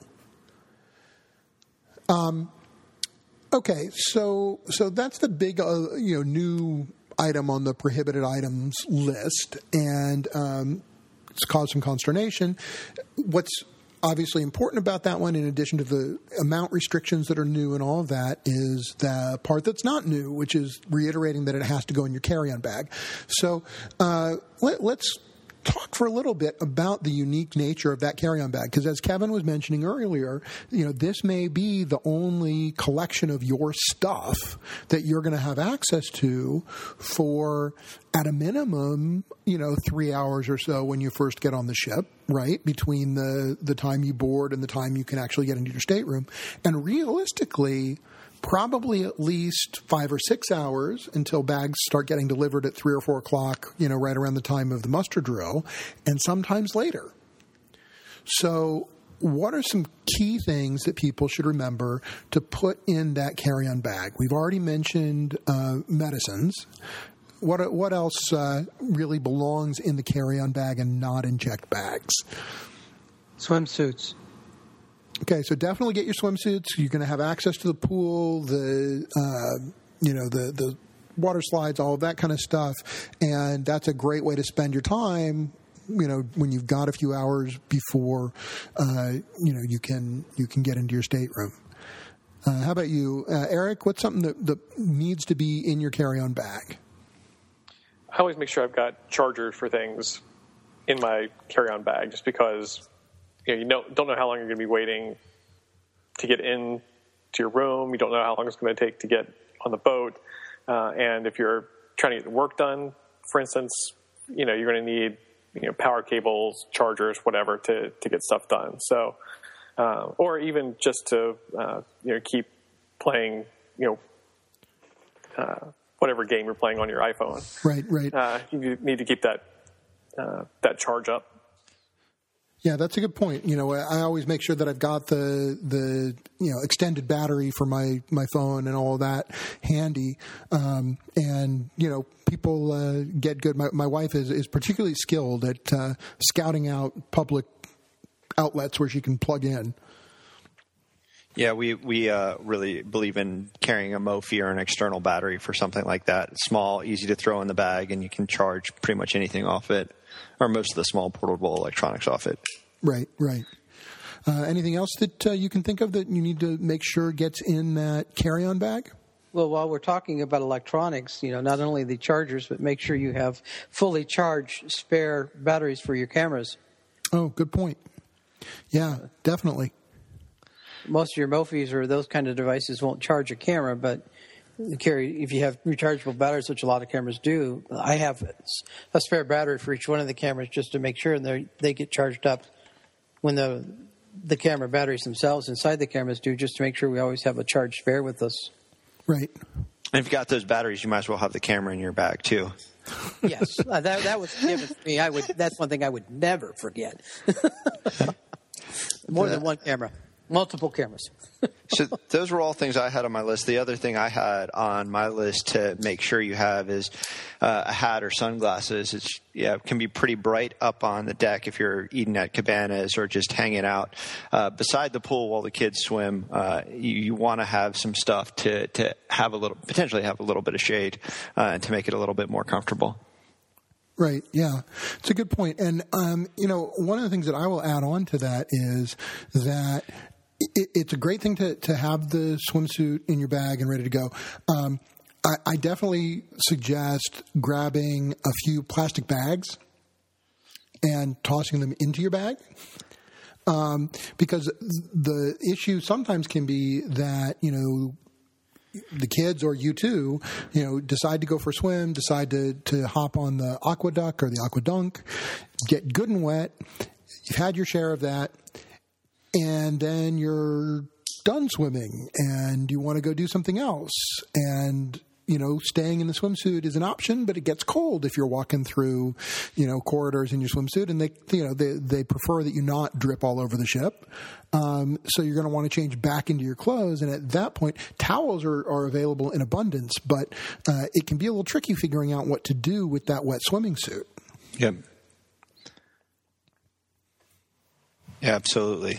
Okay, so that's the big, new item on the prohibited items list, and it's caused some consternation. What's obviously important about that one, in addition to the amount restrictions that are new and all of that, is the part that's not new, which is reiterating that it has to go in your carry-on bag. So let's talk for a little bit about the unique nature of that carry-on bag, because as Kevin was mentioning earlier, this may be the only collection of your stuff that you're going to have access to for, at a minimum, 3 hours or so when you first get on the ship, right? Between the time you board and the time you can actually get into your stateroom. And realistically, probably at least 5 or 6 hours until bags start getting delivered at 3 or 4 o'clock, right around the time of the muster drill, and sometimes later. So what are some key things that people should remember to put in that carry-on bag? We've already mentioned medicines. What else really belongs in the carry-on bag and not in checked bags? Swimsuits. Okay, so definitely get your swimsuits. You're going to have access to the pool, the water slides, all of that kind of stuff, and that's a great way to spend your time. When you've got a few hours before, you can get into your stateroom. How about you, Eric? What's something that needs to be in your carry-on bag? I always make sure I've got chargers for things in my carry-on bag, just because you don't know how long you're going to be waiting to get in to your room. You don't know how long it's going to take to get on the boat. And if you're trying to get work done, for instance, you're going to need power cables, chargers, whatever to get stuff done. So, or even just to keep playing whatever game you're playing on your iPhone. Right. You need to keep that charge up. Yeah, that's a good point. I always make sure that I've got the extended battery for my phone and all of that handy. And people get good. My wife is particularly skilled at scouting out public outlets where she can plug in. Yeah, we really believe in carrying a Mophie or an external battery for something like that. It's small, easy to throw in the bag, and you can charge pretty much anything off it, or most of the small portable electronics off it. Right. Anything else that you can think of that you need to make sure gets in that carry-on bag? Well, while we're talking about electronics, not only the chargers, but make sure you have fully charged spare batteries for your cameras. Oh, good point. Yeah, definitely. Most of your Mophies or those kind of devices won't charge a camera, but if you have rechargeable batteries, which a lot of cameras do, I have a spare battery for each one of the cameras just to make sure they get charged up when the camera batteries themselves inside the cameras do, just to make sure we always have a charged spare with us. Right. And if you got those batteries, you might as well have the camera in your bag too. Yes, that was given to me. That's one thing I would never forget. More than one camera. Multiple cameras. So those were all things I had on my list. The other thing I had on my list to make sure you have is a hat or sunglasses. It can be pretty bright up on the deck if you're eating at cabanas or just hanging out beside the pool while the kids swim. You want to have some stuff to potentially have a little bit of shade and to make it a little bit more comfortable. Right. Yeah, it's a good point. And one of the things that I will add on to that is that it's a great thing to have the swimsuit in your bag and ready to go. I definitely suggest grabbing a few plastic bags and tossing them into your bag. Because the issue sometimes can be that, the kids or you too, decide to go for a swim, decide to hop on the AquaDuck or the AquaDunk, get good and wet. You've had your share of that, and then you're done swimming and you want to go do something else. And staying in the swimsuit is an option, but it gets cold if you're walking through, corridors in your swimsuit, and they prefer that you not drip all over the ship. So you're going to want to change back into your clothes, and at that point, towels are available in abundance, but it can be a little tricky figuring out what to do with that wet swimming suit. Yep. Yeah, absolutely.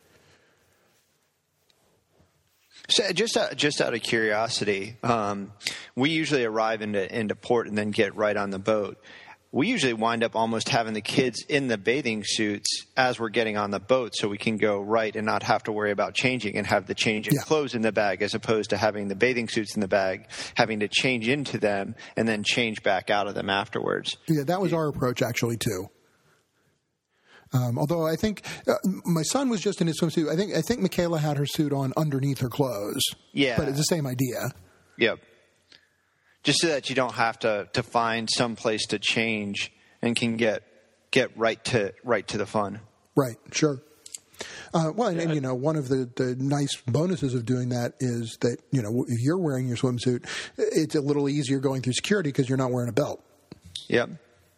So just out of curiosity, we usually arrive into port and then get right on the boat. We usually wind up almost having the kids in the bathing suits as we're getting on the boat, so we can go right and not have to worry about changing and have the change of clothes in the bag, as opposed to having the bathing suits in the bag, having to change into them and then change back out of them afterwards. Yeah, that was our approach actually too. Although I think my son was just in his swimsuit. I think Michaela had her suit on underneath her clothes. Yeah. But it's the same idea. Yep. Just so that you don't have to find some place to change and can get right to the fun. Right, sure. And one of the nice bonuses of doing that is that, if you're wearing your swimsuit, it's a little easier going through security because you're not wearing a belt. Yep.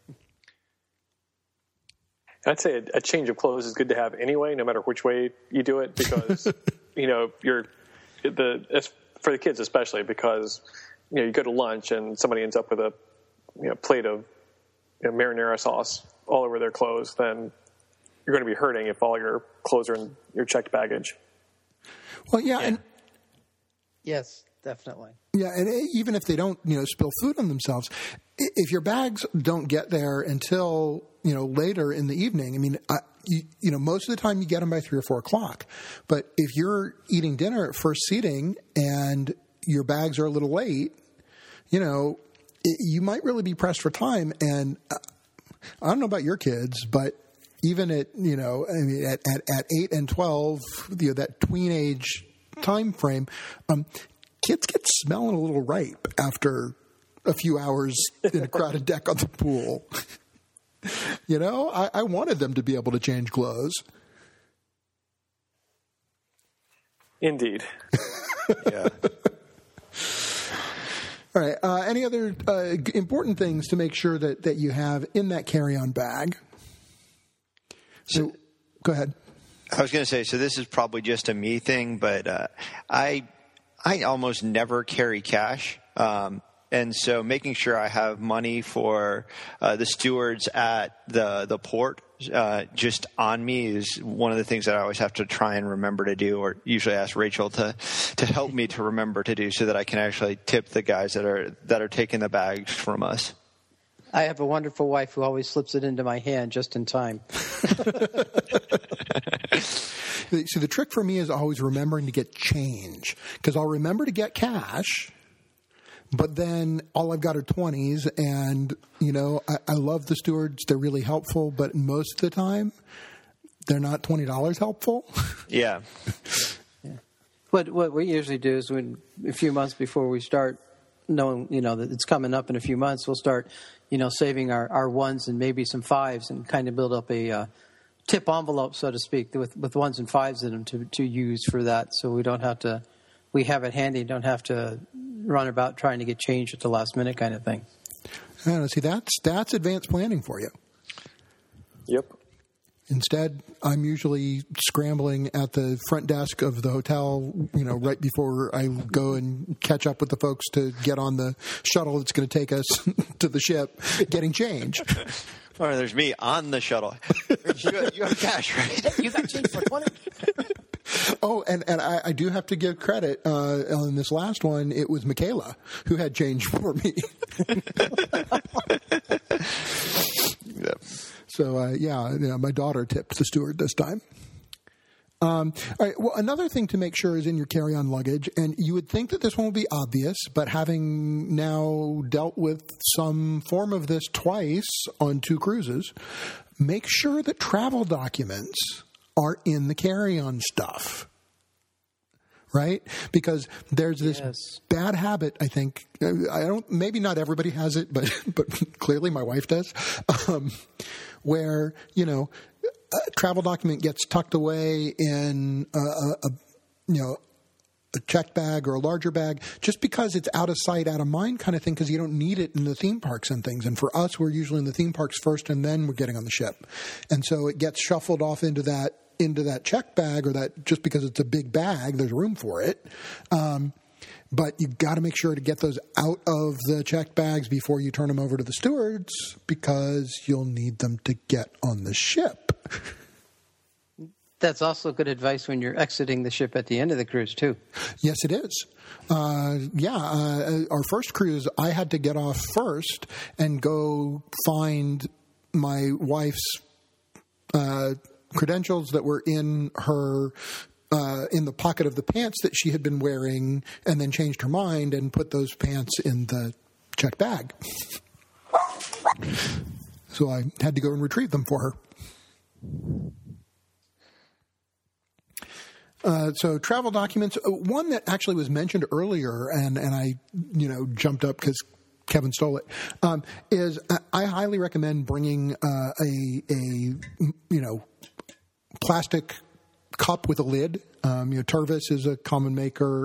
I'd say a change of clothes is good to have anyway, no matter which way you do it, because it's for the kids especially, because you go to lunch and somebody ends up with a plate of marinara sauce all over their clothes, then you're going to be hurting if all your clothes are in your checked baggage. Well, yeah. Yes, definitely. Yeah, and even if they don't, spill food on themselves, if your bags don't get there until later in the evening, I mean, most of the time you get them by 3 or 4 o'clock. But if you're eating dinner at first seating and your bags are a little late, you might really be pressed for time. And I don't know about your kids, but even at 8 and 12, that tween age time frame, kids get smelling a little ripe after a few hours in a crowded deck on the pool. I wanted them to be able to change clothes. Indeed. Yeah. All right. Any other important things to make sure that you have in that carry-on bag? So, go ahead. I was going to say, so this is probably just a me thing, but I almost never carry cash. And so making sure I have money for the stewards at the port just on me is one of the things that I always have to try and remember to do, or usually ask Rachel to help me to remember to do, so that I can actually tip the guys that are taking the bags from us. I have a wonderful wife who always slips it into my hand just in time. See, the trick for me is always remembering to get change, because I'll remember to get cash, but then all I've got are 20s, and, I love the stewards. They're really helpful, but most of the time, they're not $20 helpful. Yeah. What we usually do is a few months before we start knowing, that it's coming up in a few months, we'll start, saving our ones and maybe some fives and kind of build up a tip envelope, so to speak, with ones and fives in them to use for that, so we have it handy, don't have to run about trying to get change at the last minute kind of thing. I don't know, see, that's advanced planning for you. Yep. Instead, I'm usually scrambling at the front desk of the hotel, right before I go and catch up with the folks to get on the shuttle that's going to take us to the ship, getting change. Or there's me on the shuttle. You have cash, right? You got change for 20. Oh, and I do have to give credit on this last one. It was Michaela who had change for me. Yep. So, my daughter tipped the steward this time. All right. Well, another thing to make sure is in your carry-on luggage, and you would think that this one would be obvious, but having now dealt with some form of this twice on 2 cruises, make sure that travel documents are in the carry-on stuff. right? Because there's this Yes. bad habit, I think. Maybe not everybody has it, but clearly my wife does, where, a travel document gets tucked away in a checked bag or a larger bag just because it's out of sight, out of mind kind of thing, because you don't need it in the theme parks and things. And for us, we're usually in the theme parks first and then we're getting on the ship. And so it gets shuffled off into that check bag, or that just because it's a big bag, there's room for it. But you got to make sure to get those out of the checked bags before you turn them over to the stewards, because you'll need them to get on the ship. That's also good advice when you're exiting the ship at the end of the cruise, too. Yes, it is. Our first cruise, I had to get off first and go find my wife's credentials that were in her in the pocket of the pants that she had been wearing, and then changed her mind and put those pants in the checked bag. So I had to go and retrieve them for her. So travel documents, one that actually was mentioned earlier, and I jumped up because Kevin stole it, is I highly recommend bringing a plastic cup with a lid. Tervis is a common maker.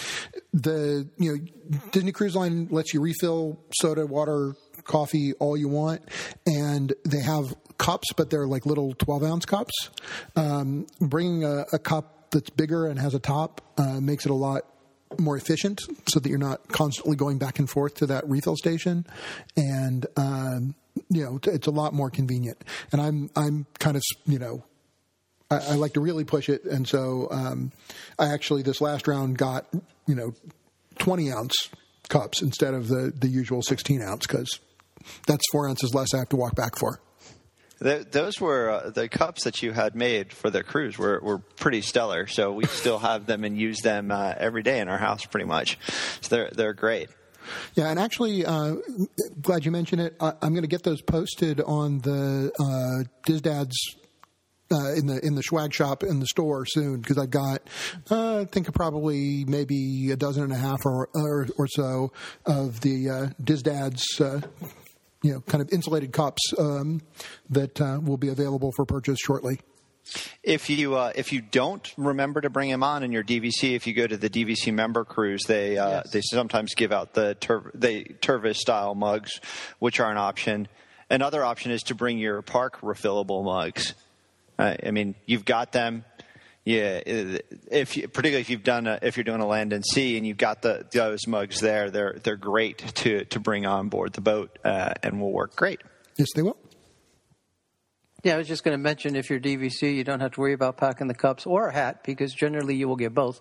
Disney Cruise Line lets you refill soda, water, coffee, all you want, and they have cups, but they're like little 12-ounce cups. Bringing a cup that's bigger and has a top makes it a lot more efficient, so that you're not constantly going back and forth to that refill station, and it's a lot more convenient. And I'm kind of I like to really push it, and so I actually this last round got 20-ounce cups instead of the usual 16-ounce, because that's 4 ounces less I have to walk back for. Those were the cups that you had made for the cruise were pretty stellar. So we still have them and use them every day in our house, pretty much. So they're great. Yeah, and actually, glad you mentioned it. I'm going to get those posted on the DizDads in the swag shop in the store soon, because I've got I think probably maybe a dozen and a half or so of the DizDads. Kind of insulated cups that will be available for purchase shortly. If you don't remember to bring them on in your DVC, if you go to the DVC member cruise, they sometimes give out the Tervis style mugs, which are an option. Another option is to bring your park refillable mugs. You've got them. Yeah, particularly if you're doing a land and sea and you've got those mugs there, they're great to bring on board the boat and will work great. Yes, they will. Yeah, I was just going to mention, if you're DVC, you don't have to worry about packing the cups or a hat, because generally you will get both.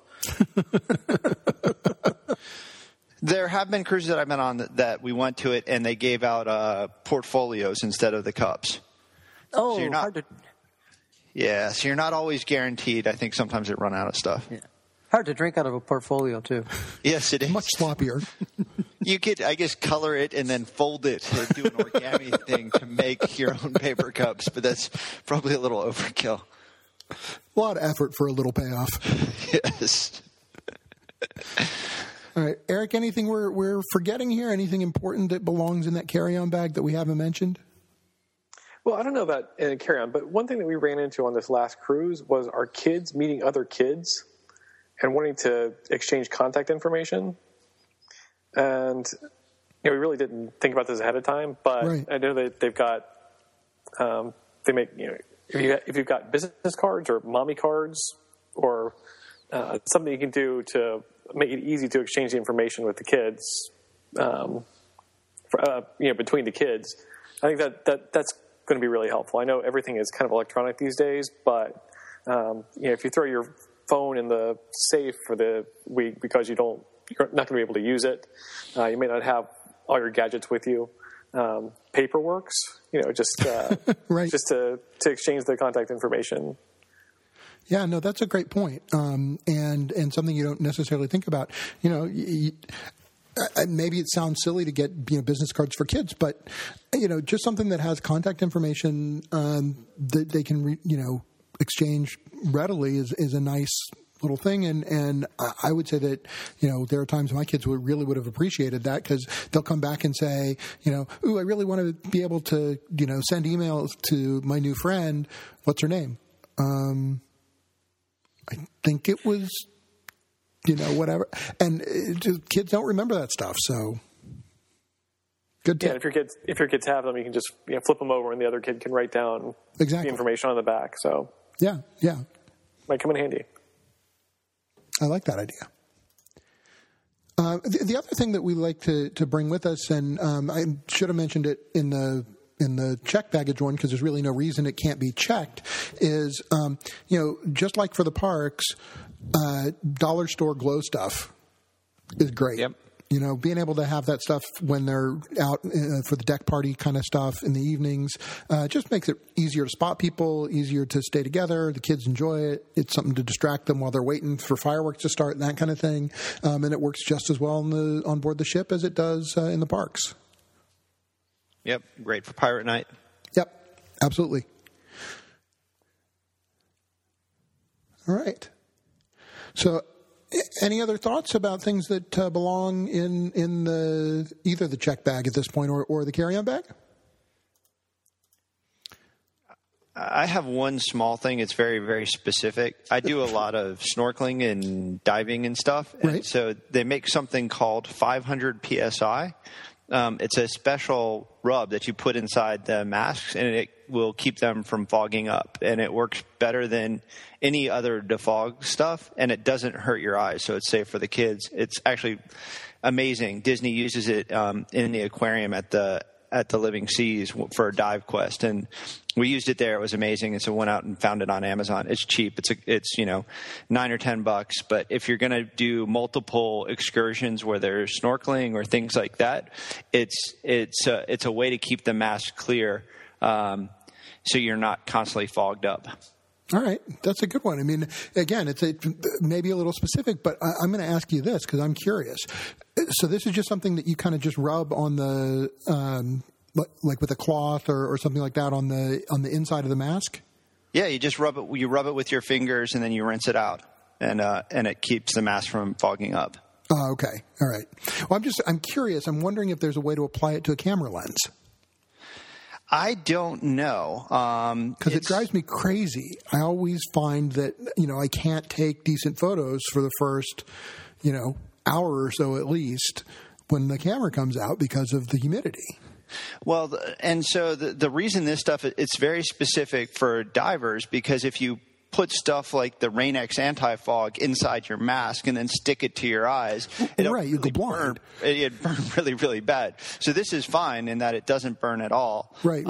There have been cruises that I've been on that we went to it and they gave out portfolios instead of the cups. Oh, so hard to... Yeah, so you're not always guaranteed. I think sometimes they run out of stuff. Yeah. Hard to drink out of a portfolio, too. Yes, it is. Much sloppier. You could, I guess, color it and then fold it and do an origami thing to make your own paper cups, but that's probably a little overkill. A lot of effort for a little payoff. Yes. All right, Eric, anything we're forgetting here? Anything important that belongs in that carry-on bag that we haven't mentioned? Well, I don't know about in a carry-on, but one thing that we ran into on this last cruise was our kids meeting other kids and wanting to exchange contact information. And we really didn't think about this ahead of time, but right. I know that they've got they make if you've got business cards or mommy cards or something you can do to make it easy to exchange the information with the kids, between the kids. I think that's going to be really helpful. I know everything is kind of electronic these days, but if you throw your phone in the safe for the week because you're not going to be able to use it, you may not have all your gadgets with you. Paper works, just right. just to exchange the contact information. Yeah, no, that's a great point, and something you don't necessarily think about. Maybe it sounds silly to get business cards for kids, but just something that has contact information that they can exchange readily is a nice little thing. And I would say that, there are times my kids would have appreciated that, because they'll come back and say, ooh, I really want to be able to, send emails to my new friend. What's her name? I think it was, whatever. And kids don't remember that stuff. So good tip. Yeah, if your kids have them, you can just flip them over, and the other kid can write down the information on the back. So yeah. Might come in handy. I like that idea. The other thing that we like to bring with us, and I should have mentioned it in the check baggage one, because there's really no reason it can't be checked, is, just like for the parks, dollar store glow stuff is great. Yep. Being able to have that stuff when they're out for the deck party kind of stuff in the evenings just makes it easier to spot people, easier to stay together. The kids enjoy it. It's something to distract them while they're waiting for fireworks to start and that kind of thing. And it works just as well on board the ship as it does in the parks. Yep, great for Pirate Night. Yep, absolutely. All right. So, any other thoughts about things that belong in either the check bag at this point or the carry-on bag? I have one small thing. It's very, very specific. I do a lot of snorkeling and diving and stuff. Right. And so they make something called 500 PSI. It's a special rub that you put inside the masks, and it will keep them from fogging up. And it works better than any other defog stuff, and it doesn't hurt your eyes, so it's safe for the kids. It's actually amazing. Disney uses it in the aquarium at the Living Seas for a dive quest, and we used it there. It was amazing, and so went out and found it on Amazon. It's cheap. It's $9 or $10, but if you're going to do multiple excursions where there's snorkeling or things like that, it's a way to keep the mask clear, so you're not constantly fogged up. All right. That's a good one. I mean, again, it's maybe a little specific, but I'm going to ask you this because I'm curious. So this is just something that you kind of just rub on the, like with a cloth or something like that on the inside of the mask? Yeah, you just rub it. You rub it with your fingers and then you rinse it out, and it keeps the mask from fogging up. Oh, okay. All right. Well, I'm curious. I'm wondering if there's a way to apply it to a camera lens. I don't know. Because it drives me crazy. I always find that, I can't take decent photos for the first, hour or so at least when the camera comes out because of the humidity. Well, and so the reason this stuff, it's very specific for divers, because if you put stuff like the Rain-X anti-fog inside your mask and then stick it to your eyes, you go blind. It'd burn really, really bad. So this is fine in that it doesn't burn at all. Right.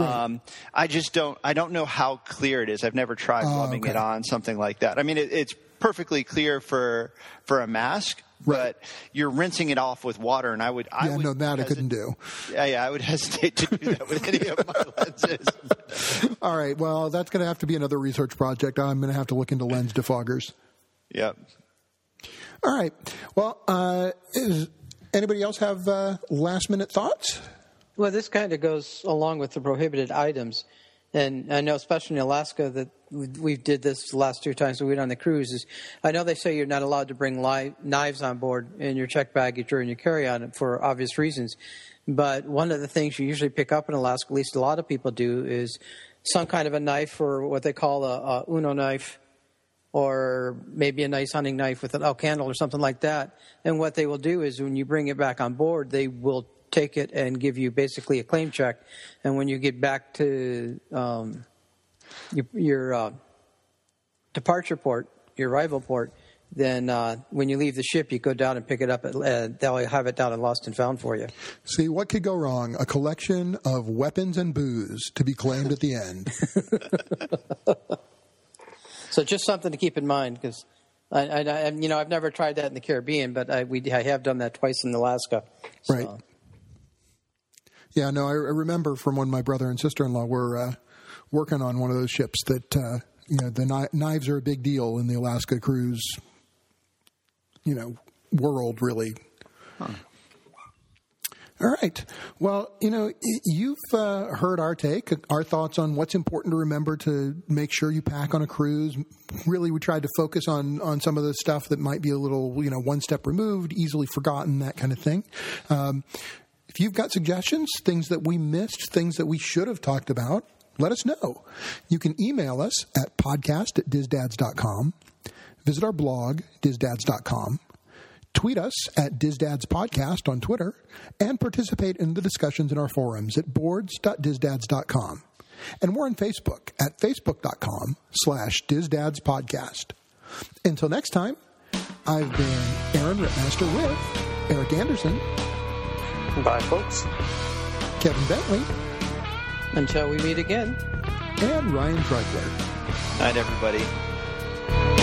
I don't know how clear it is. I've never tried rubbing it on something like that. I mean, it's perfectly clear for a mask. Right. But you're rinsing it off with water, and I couldn't do. Yeah, I would hesitate to do that with any of my lenses. All right, well, that's going to have to be another research project. I'm going to have to look into lens defoggers. Yep. All right. Well, does anybody else have last-minute thoughts? Well, this kind of goes along with the prohibited items. And I know, especially in Alaska, that we did this the last 2 times we went on the cruises. I know they say you're not allowed to bring knives on board in your checked baggage or in your carry-on for obvious reasons. But one of the things you usually pick up in Alaska, at least a lot of people do, is some kind of a knife, or what they call a Uno knife, or maybe a nice hunting knife with an elk handle or something like that. And what they will do is when you bring it back on board, they will take it and give you basically a claim check. And when you get back to your departure port, your arrival port, then when you leave the ship, you go down and pick it up. They'll have it down and lost and found for you. See, what could go wrong? A collection of weapons and booze to be claimed at the end. So just something to keep in mind, because I've never tried that in the Caribbean, but I have done that twice in Alaska. So. Right. Yeah, no, I remember from when my brother and sister-in-law were working on one of those ships that, the knives are a big deal in the Alaska cruise, world, really. Huh. All right. Well, you've heard our take, our thoughts on what's important to remember to make sure you pack on a cruise. Really, we tried to focus on some of the stuff that might be a little, one step removed, easily forgotten, that kind of thing. If you've got suggestions, things that we missed, things that we should have talked about, let us know. You can email us at podcast@DizDads.com, visit our blog, DizDads.com, tweet us at DizDadsPodcast on Twitter, and participate in the discussions in our forums at boards.DizDads.com. And we're on Facebook at Facebook.com/DizDadsPodcast. Until next time, I've been Aaron Rittmaster with Eric Anderson. Bye, folks. Kevin Bentley. Until we meet again. And Ryan Dreigler. Night, everybody.